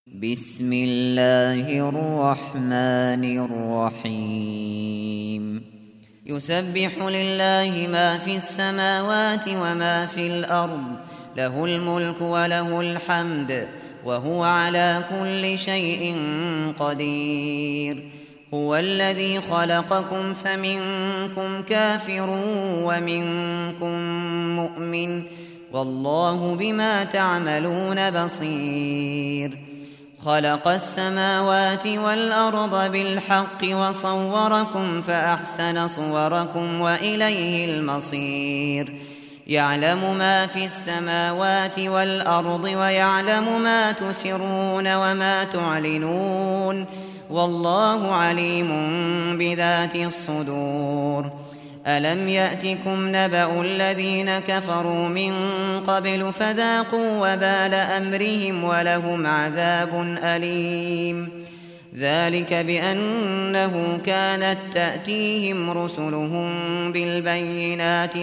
بسم الله الرحمن الرحيم يسبح لله ما في السماوات وما في الأرض له الملك وله الحمد وهو على كل شيء قدير هو الذي خلقكم فمنكم كافر ومنكم مؤمن والله بما تعملون بصير خلق السماوات والأرض بالحق وصوركم فأحسن صوركم وإليه المصير يعلم ما في السماوات والأرض ويعلم ما تسرون وما تعلنون والله عليم بذات الصدور ألم يأتكم نبأ الذين كفروا من قبل فذاقوا وبال أمرهم ولهم عذاب أليم ذلك بأنه كانت تأتيهم رسلهم بالبينات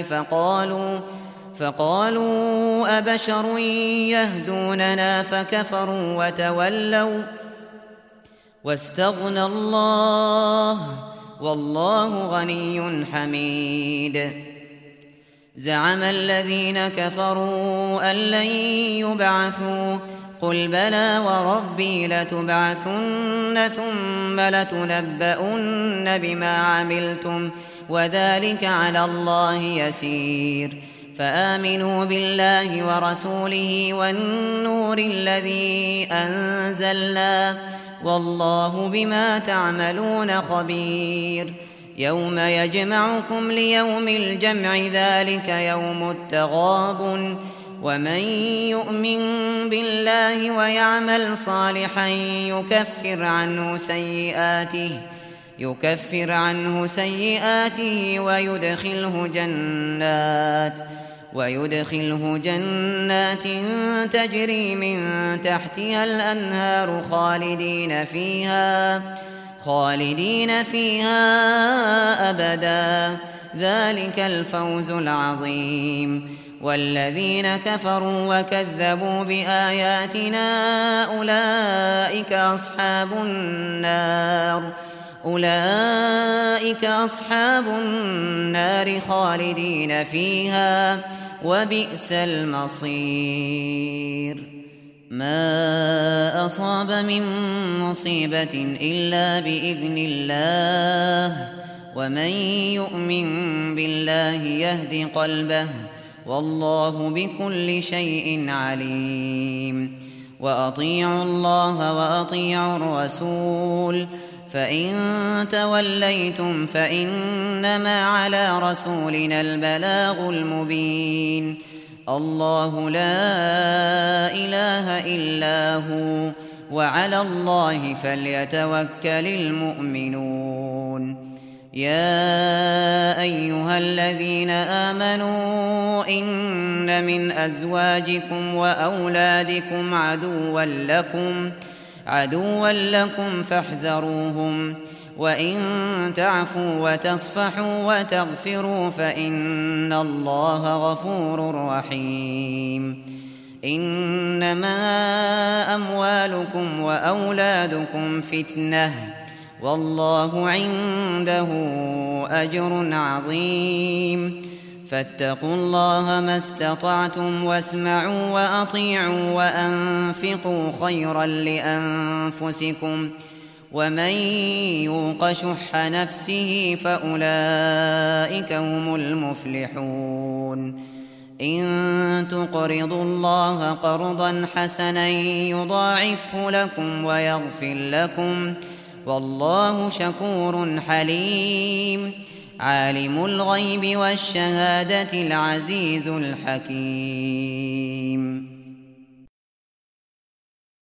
فقالوا أبشر يهدوننا فكفروا وتولوا واستغنى الله والله غني حميد زعم الذين كفروا أن لن يبعثوا قل بلى وربي لتبعثن ثم لتنبؤن بما عملتم وذلك على الله يسير فآمنوا بالله ورسوله والنور الذي أنزلنا والله بما تعملون خبير يوم يجمعكم ليوم الجمع ذلك يوم التغابن ومن يؤمن بالله ويعمل صالحا يكفر عنه سيئاته ويدخله جنات تجري من تحتها الأنهار خالدين فيها أبدا ذلك الفوز العظيم والذين كفروا وكذبوا بآياتنا أولئك أصحاب النار خالدين فيها وبئس المصير ما أصاب من مصيبة إلا بإذن الله ومن يؤمن بالله يهد قلبه والله بكل شيء عليم وأطيعوا الله وأطيعوا الرسول فإن توليتم فإنما على رسولنا البلاغ المبين الله لا إله إلا هو وعلى الله فليتوكل المؤمنون يا أيها الذين آمنوا إن من أزواجكم وأولادكم عدوا لكم فاحذروهم وإن تعفوا وتصفحوا وتغفروا فإن الله غفور رحيم إنما أموالكم وأولادكم فتنة والله عنده أجر عظيم فاتقوا الله ما استطعتم واسمعوا وأطيعوا وأنفقوا خيرا لأنفسكم ومن يوق شح نفسه فأولئك هم المفلحون إن تقرضوا الله قرضا حسنا يضاعفه لكم ويغفر لكم والله شكور حليم عالم الغيب والشهادة العزيز الحكيم